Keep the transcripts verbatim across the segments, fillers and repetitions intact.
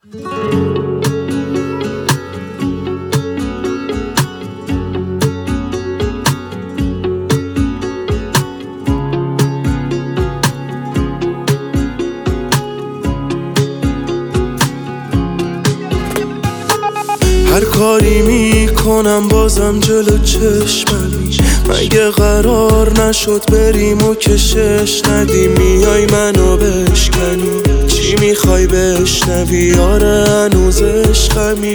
هر کاری میکنم بازم جلو چشممی، مگه قرار نشد بریم و کشش ندی؟ میای منو بشکنی، چی میخوای بشنوی؟ آره هنوز عشقمی.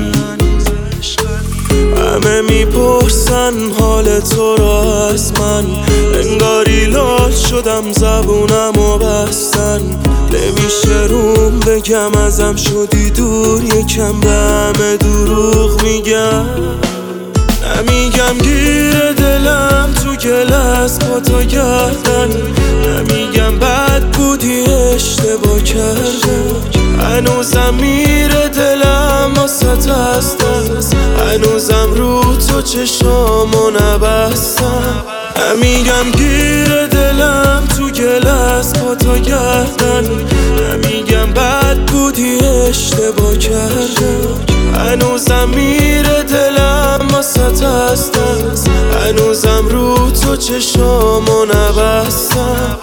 همه میپرسن حال تو را از من، انگاری لال شدم زبونم و بستن. نمیشه روم بگم ازم شدی دور، یکم به همه دروغ میگم. نمیگم گیر دلم تو گل از پا تا گردن، نمیگم بد بودی اشتباه کردم. هنوزم میره دلم واسه از دست، هنوزم رو تو چشامو نبستم. نمیگم گیر دلم تو گل از پا تا گردن، نمیگم بد بودی اشتباه کردم. هنوزم میره دلم واسه از دست، هنوزم رو تو چشامو نبستم.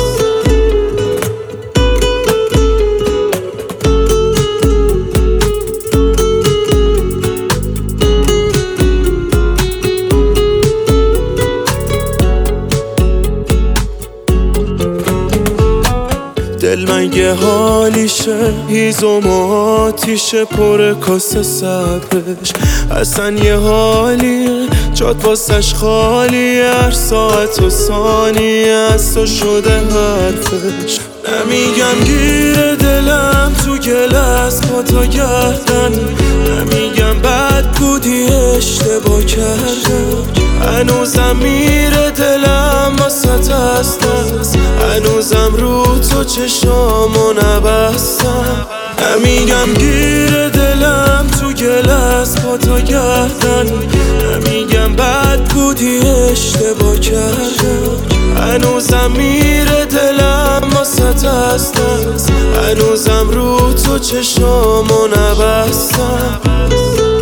دل مگه حالیشه هیزم و آتیشه، پر کاسه صبرش اصلا یه حالیه، جات واسش خالیه. هر ساعت و ثانیه از تو شده حرفش. نمیگم گیر دلم تو گل از پا تا گردن، نمیگم بد بودی اشتباه کردم. هنوزم میره دلم واسه از دست، هنوزم رو تو چشامو نبستم. نمیگم گیر دلم تو گل از پا تا گردن، نمیگم بد بودی اشتباه کردم. هنوزم میره دلم واسه از دست، هنوزم رو تو چشامو نبستم.